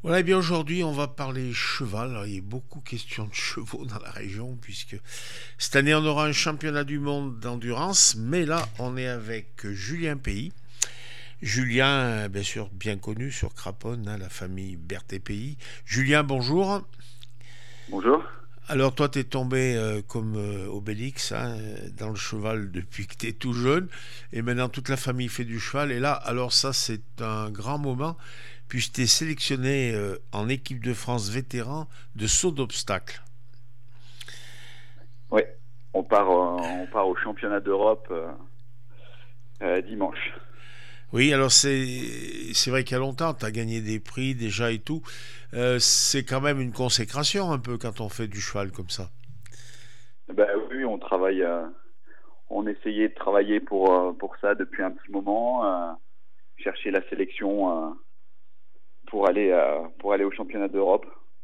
Voilà, et bien aujourd'hui, on va parler cheval. Alors, il y a beaucoup de questions de chevaux dans la région, puisque cette année, on aura un championnat du monde d'endurance. Mais là, on est avec Julien Pays. Julien, bien sûr, bien connu sur Craponne, la famille Berthet Pays. Julien, bonjour. Bonjour. Alors, toi, t'es tombé comme Obélix dans le cheval depuis que t'es tout jeune. Et maintenant, toute la famille fait du cheval. Et là, alors ça, c'est un grand moment, puisque t'es sélectionné en équipe de France vétéran de saut d'obstacle. Ouais, on part au championnat d'Europe dimanche. Oui, alors c'est vrai qu'il y a longtemps, t'as gagné des prix déjà et tout. C'est quand même une consécration un peu quand on fait du cheval comme ça. Ben oui, on travaille, on essayait de travailler pour ça depuis un petit moment, chercher la sélection pour aller au championnat d'Europe.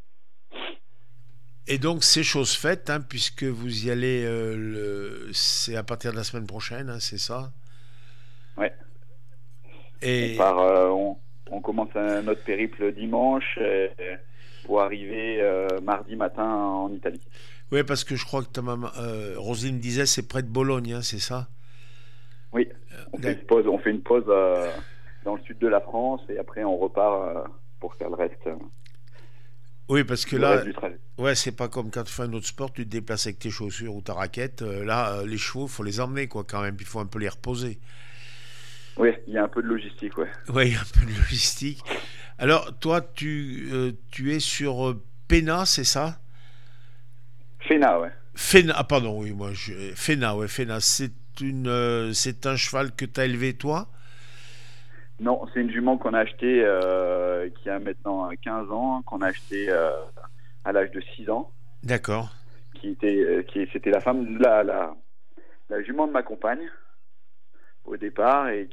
Et donc c'est chose faite, puisque vous y allez, c'est à partir de la semaine prochaine, c'est ça. Ouais, on Et part, on commence notre périple dimanche pour arriver mardi matin en Italie. oui, parce que je crois que ta maman, Roselyne me disait, c'est près de Bologne, c'est ça. Oui, D'ac- on fait une pause dans le sud de la France et après on repart pour faire Oui, parce que le reste là, du trajet. ouais, c'est pas comme quand tu fais un autre sport, tu te déplaces avec tes chaussures ou ta raquette. Là, les chevaux, faut les emmener quoi, quand même. Il faut un peu les reposer. Oui, il y a un peu de logistique, ouais. Oui, un peu de logistique. Alors, toi, tu es sur Péna, c'est ça? Fena, ouais. Féna, ah pardon, oui, Féna, ouais, Féna. C'est un cheval que tu as élevé toi? Non, c'est une jument qu'on a achetée qui a maintenant 15 ans, qu'on a achetée à l'âge de 6 ans, D'accord. c'était la femme, la jument de ma compagne au départ et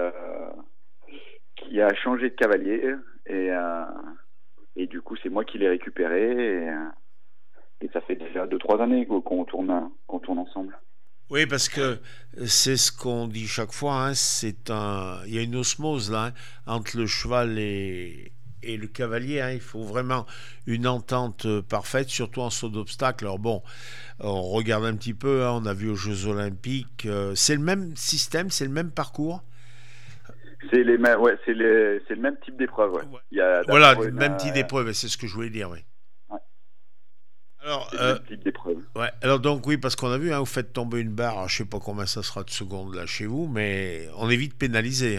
qui a changé de cavalier et, euh, et du coup c'est moi qui l'ai récupérée et ça fait déjà 2 3 années qu'on tourne ensemble. Oui, parce que c'est ce qu'on dit chaque fois, il y a une osmose là, entre le cheval et le cavalier. Il faut vraiment une entente parfaite, surtout en saut d'obstacle. Alors bon, on regarde un petit peu, on a vu aux Jeux Olympiques, c'est le même système, c'est le même parcours. C'est les mêmes, ouais, c'est le même type d'épreuve, ouais. Ouais. Il y a Voilà, d'abord le une, même type d'épreuve, c'est ce que je voulais dire, oui. ouais, Alors, c'est le même type d'épreuve. ouais, alors donc oui, parce qu'on a vu, vous faites tomber une barre, alors, je sais pas combien ça sera de secondes là chez vous, mais on est vite pénalisé.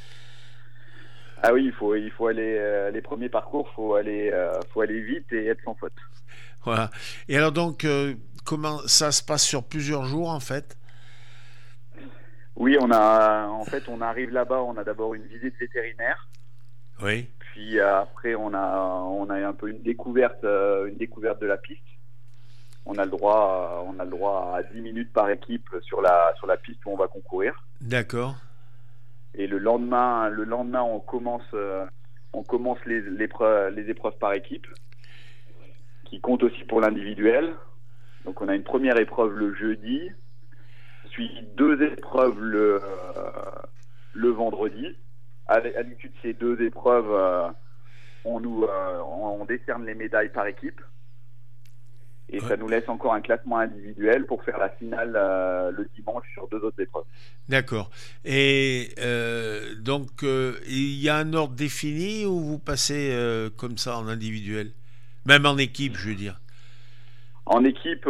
Ah oui, il faut aller les premiers parcours, faut aller vite et être sans faute. Voilà. Et alors donc, comment ça se passe sur plusieurs jours en fait? Oui, on arrive là-bas, on a d'abord une visite vétérinaire, Oui. puis après on a un peu une découverte de la piste. On a le droit à 10 minutes par équipe sur la piste où on va concourir. D'accord. Et le lendemain, on commence les épreuves par équipe, qui comptent aussi pour l'individuel. Donc on a une première épreuve le jeudi, suivi de 2 épreuves le vendredi. À l'issue de ces 2 épreuves, on décerne les médailles par équipe. Et Ouais. ça nous laisse encore un classement individuel pour faire la finale le dimanche sur 2 autres épreuves. D'accord. Et donc, il y a un ordre défini ou vous passez comme ça en individuel? Même en équipe, je veux dire. En équipe,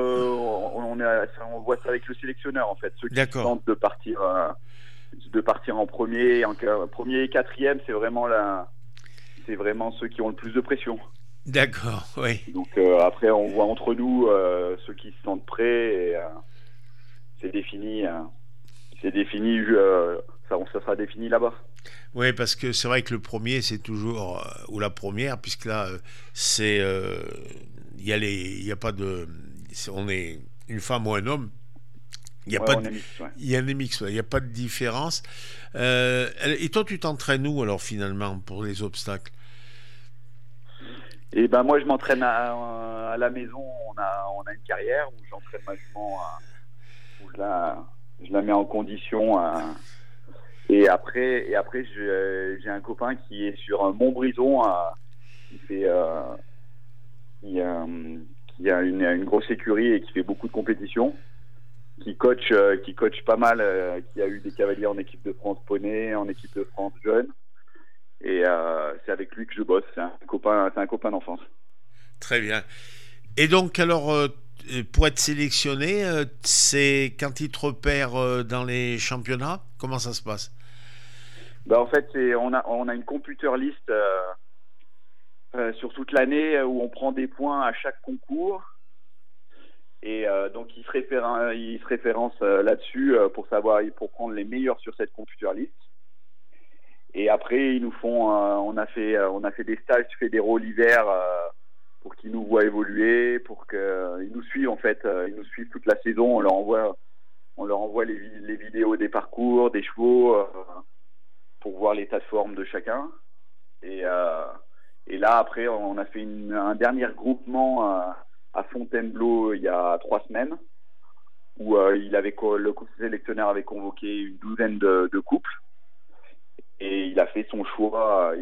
on voit ça avec le sélectionneur en fait. Ceux qui se D'accord. sentent de partir en premier et quatrième, c'est vraiment ceux qui ont le plus de pression. D'accord. Oui. Donc après, on voit entre nous ceux qui se sentent prêts et c'est défini. C'est défini. Ça sera défini là-bas. Oui, parce que c'est vrai que le premier, c'est toujours ou la première, puisque là, c'est il y a pas de, on est une femme ou un homme. Il n'y a Ouais, pas on de, est mixte. Ouais. il y a des mix, ouais, il n'y a pas de différence. Et toi, tu t'entraînes où alors finalement pour les obstacles? Et ben moi, je m'entraîne à la maison. On a une carrière où j'entraîne ma jument, où je la mets en condition. Et après j'ai un copain qui est sur Montbrison qui a une grosse écurie et qui fait beaucoup de compétitions, qui coach pas mal, qui a eu des cavaliers en équipe de France poney, en équipe de France jeune. Et c'est avec lui que je bosse. C'est un copain d'enfance. Très bien. Et donc, alors, pour être sélectionné, c'est quand il te repère dans les championnats, comment ça se passe? Bah, en fait, on a une computer list sur toute l'année où on prend des points à chaque concours. Et donc, il se référence là-dessus pour prendre les meilleurs sur cette computer list. Et après, ils nous font, on a fait des stages fédéraux l'hiver pour qu'ils nous voient évoluer, pour qu'ils nous suivent en fait, ils nous suivent toute la saison. On leur envoie les vidéos des parcours, des chevaux, pour voir l'état de forme de chacun. Et là, après, on a fait un dernier regroupement à Fontainebleau il y a 3 semaines, où le sélectionneur avait convoqué une douzaine de couples. Et il a fait son choix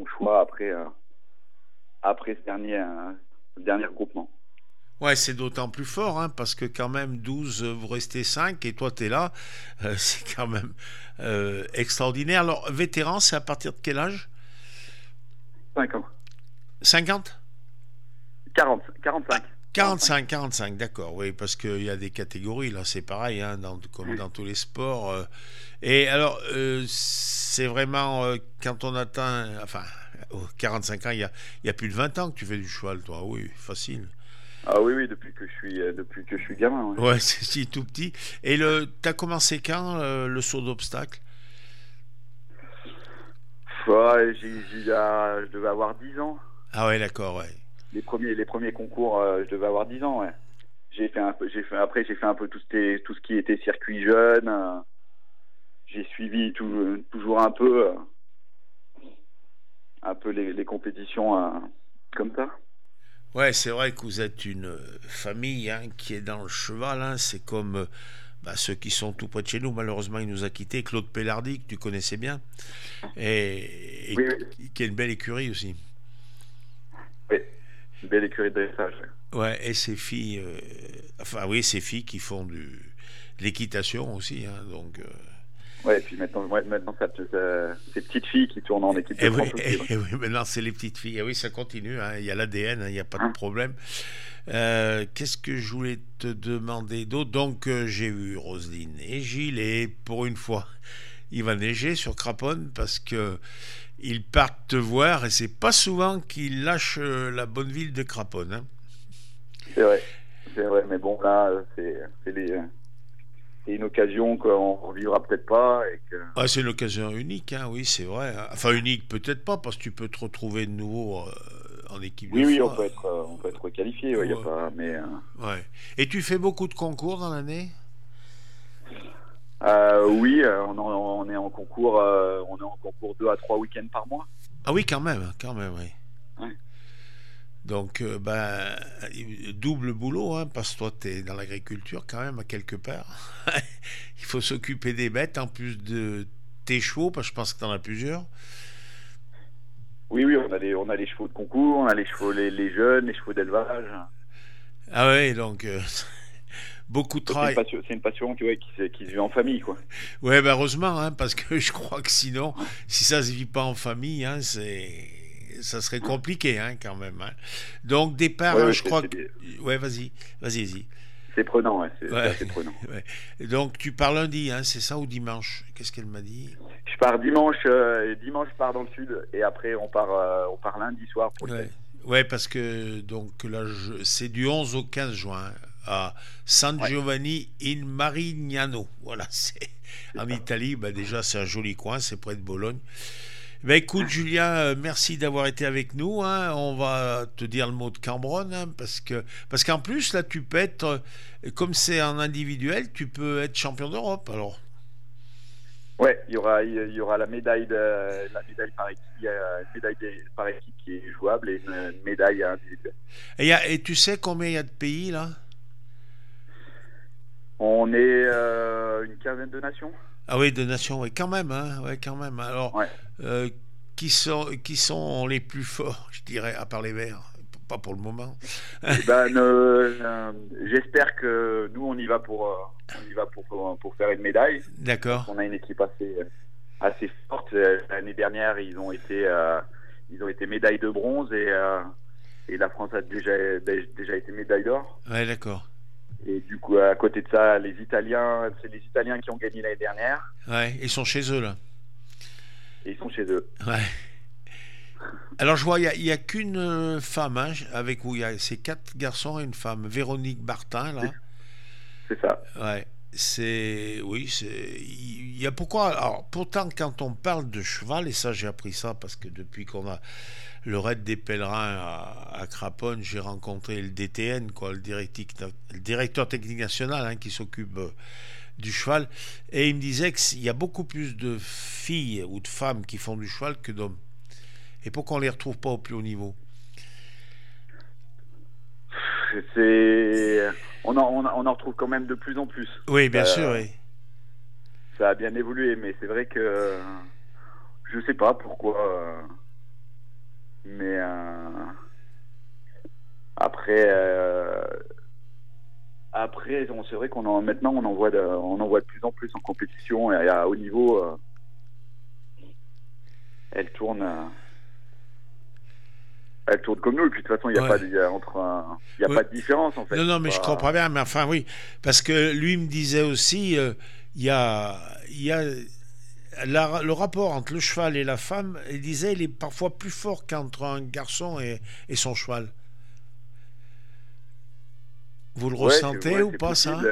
après ce dernier regroupement. Ouais, c'est d'autant plus fort, hein, parce que quand même 12, vous restez 5 et toi t'es là, c'est quand même extraordinaire. Alors, vétéran, c'est à partir de quel âge? 5 ans. 50? 45. 45, d'accord, oui, parce qu'il y a des catégories, là, c'est pareil, hein, comme dans tous les sports. Et alors, c'est vraiment, quand on atteint, enfin, 45 ans, il y a plus de 20 ans que tu fais du cheval, toi, oui, facile. Ah oui, depuis que je suis gamin. Ouais, Ouais, c'est si tout petit. Et t'as commencé quand, le saut d'obstacle? Ouais, je devais avoir 10 ans. Ah ouais, d'accord, ouais. Les premiers concours, je devais avoir 10 ans, ouais. Après, j'ai fait un peu tout ce qui était circuit jeune. J'ai suivi toujours un peu les compétitions comme ça. Ouais, c'est vrai que vous êtes une famille, hein, qui est dans le cheval, hein. C'est comme ceux qui sont tout près de chez nous. Malheureusement, il nous a quittés. Claude Pellardi, que tu connaissais bien, et Oui, oui. qui a une belle écurie aussi. Oui. Une belle écurie de dressage. Ouais, et ses filles, ses filles qui font de l'équitation aussi, hein, donc. Ouais, et puis maintenant ces petites filles qui tournent en équipe de France aussi. Et oui, maintenant c'est les petites filles. Et oui, ça continue, hein, il y a l'ADN, hein, il n'y a pas de problème. Qu'est-ce que je voulais te demander d'autre? Donc, j'ai eu Roselyne et Gilles, et pour une fois, il va neiger sur Craponne parce que ils partent te voir, et c'est pas souvent qu'ils lâchent la bonne ville de Craponne, hein. C'est vrai, mais bon, là, c'est une occasion qu'on ne revivra peut-être pas. Ah, c'est une occasion unique, hein, oui, c'est vrai, hein. Enfin, unique, peut-être pas, parce que tu peux te retrouver de nouveau en équipe de Oui, foie. on peut être qualifié, ouais, y a pas, mais... Ouais. Et tu fais beaucoup de concours dans l'année? Oui, on est en concours, 2 à 3 week-ends par mois. Ah oui, quand même, oui. Ouais. Donc, double boulot, hein, parce que toi, tu es dans l'agriculture quand même, à quelque part. Il faut s'occuper des bêtes, en plus de tes chevaux, parce que je pense que tu en as plusieurs. Oui, on a les chevaux de concours, on a les chevaux, les jeunes, les chevaux d'élevage. Ah ouais, donc beaucoup de travail. C'est une passion qui se vit en famille, quoi. Ouais, heureusement, hein, parce que je crois que sinon, si ça se vit pas en famille, hein, ça serait compliqué, hein, quand même, hein. Donc, départ, Ouais, je crois que... Ouais, vas-y. C'est prenant, ouais, c'est Ouais. assez prenant. Ouais. Donc, tu pars lundi, hein, c'est ça, ou dimanche? Qu'est-ce qu'elle m'a dit? Je pars dimanche, je pars dans le sud, et après on part lundi soir pour le Ouais. test. Ouais, parce que donc là, c'est du 11 au 15 juin à San Giovanni in Marignano. Voilà, c'est en Italie. Déjà, c'est un joli coin, c'est près de Bologne. Écoute, Julien, merci d'avoir été avec nous, hein. On va te dire le mot de Cambronne, hein, parce qu'en plus, là, tu peux être, comme c'est en individuel, tu peux être champion d'Europe, alors. Ouais, il y aura la médaille par équipe, il y a une médaille par équipe qui est jouable, et une médaille individuelle. Et tu sais combien il y a de pays, là? On est une quinzaine de nations. Ah oui, de nations, oui, quand même, hein, ouais, quand même. Alors, Ouais. qui sont les plus forts, je dirais, à part les Verts, pas pour le moment. Eh ben, j'espère que nous on y va pour faire une médaille. D'accord. On a une équipe assez forte. L'année dernière, ils ont été médaille de bronze et la France a déjà été médaille d'or. Ouais, d'accord. Et du coup, à côté de ça, c'est les Italiens qui ont gagné l'année dernière. Ouais, ils sont chez eux là. Et ils sont chez eux. Ouais. Alors je vois, il y a qu'une femme avec où c'est 4 garçons et une femme. Véronique Bartin là. C'est ça. Ouais. Il y a pourquoi. Alors pourtant quand on parle de cheval, et ça j'ai appris ça parce que depuis qu'on a le raid des pèlerins à Craponne, j'ai rencontré le DTN, quoi, le directeur technique national, qui s'occupe du cheval, et il me disait qu'il y a beaucoup plus de filles ou de femmes qui font du cheval que d'hommes. Et pourquoi on les retrouve pas au plus haut niveau? On en retrouve quand même de plus en plus. Oui, bien sûr, oui. Ça a bien évolué, mais c'est vrai que je sais pas pourquoi. Mais après, c'est vrai maintenant on en voit de plus en plus en compétition et à haut niveau. Elle tourne comme nous, et puis de toute façon il n'y a, pas de différence en fait. Non, mais je comprends bien, mais enfin oui, parce que lui me disait aussi, il y a le rapport entre le cheval et la femme, il disait, il est parfois plus fort qu'entre un garçon et son cheval. Vous le ressentez ou pas, ça?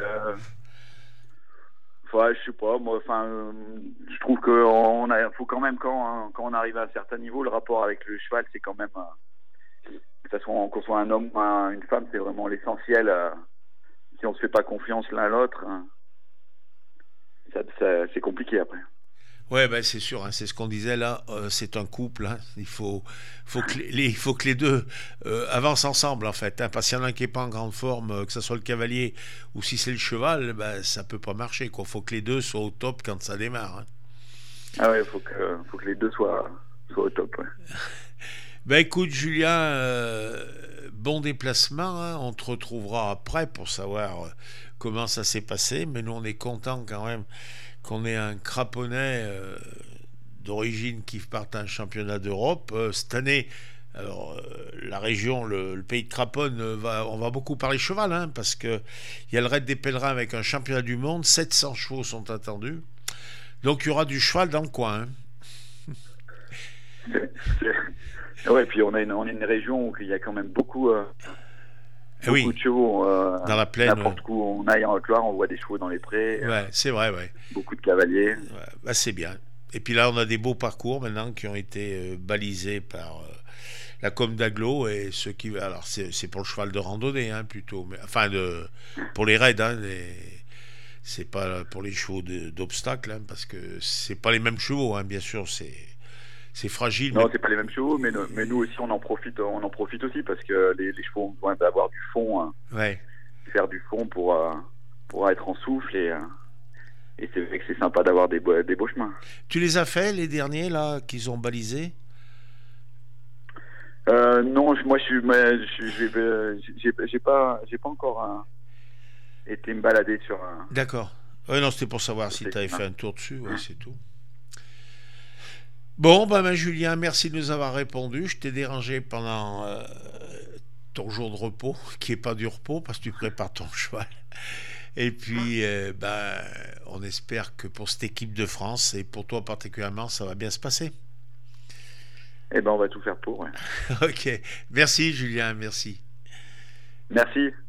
Je sais pas, moi, je trouve que faut quand même, quand on arrive à un certain niveau, le rapport avec le cheval, c'est quand même, qu'on soit un homme ou une femme, c'est vraiment l'essentiel. Si on se fait pas confiance l'un à l'autre, c'est compliqué après. Ouais, ben c'est sûr, c'est ce qu'on disait là, c'est un couple, il faut que les deux avancent ensemble en fait, parce qu'il y en a un qui n'est pas en grande forme, que ce soit le cavalier ou si c'est le cheval, ça peut pas marcher, quoi. Faut que les deux soient au top quand ça démarre. Ah ouais, faut que les deux soient au top. Ouais. Ben écoute Julien, bon déplacement, on te retrouvera après pour savoir comment ça s'est passé, mais nous on est contents quand même qu'on ait un Craponais d'origine qui parte à un championnat d'Europe. Cette année, alors, la région, le pays de Craponne, on va beaucoup parler cheval, parce qu'il y a le raid des pèlerins avec un championnat du monde, 700 chevaux sont attendus. Donc il y aura du cheval dans le coin. Ouais, puis on a une région où il y a quand même beaucoup de chevaux. Dans la plaine. N'importe où on aille en Haute-Loire, on voit des chevaux dans les prés. Ouais, c'est vrai, ouais. Beaucoup de cavaliers. Ouais, c'est bien. Et puis là, on a des beaux parcours maintenant qui ont été balisés par la com d'Aglo et ceux qui. Alors, c'est pour le cheval de randonnée, plutôt. Mais, enfin, pour les raids, c'est pas pour les chevaux d'obstacle, parce que c'est pas les mêmes chevaux, bien sûr, c'est fragile. Non, c'est pas les mêmes chevaux, mais nous aussi on en profite aussi parce que les chevaux ont besoin d'avoir du fond, faire du fond pour être en souffle et c'est vrai que c'est sympa d'avoir des beaux chemins. Tu les as fait les derniers là qu'ils ont balisés? Non, moi j'ai pas encore été me balader sur. D'accord. Non, c'était pour savoir si tu avais fait un tour dessus, c'est tout. Bon, Julien, merci de nous avoir répondu. Je t'ai dérangé pendant ton jour de repos, qui n'est pas du repos, parce que tu prépares ton cheval. Et puis, on espère que pour cette équipe de France, et pour toi particulièrement, ça va bien se passer. On va tout faire pour. Ouais. Ok. Merci, Julien, merci. Merci.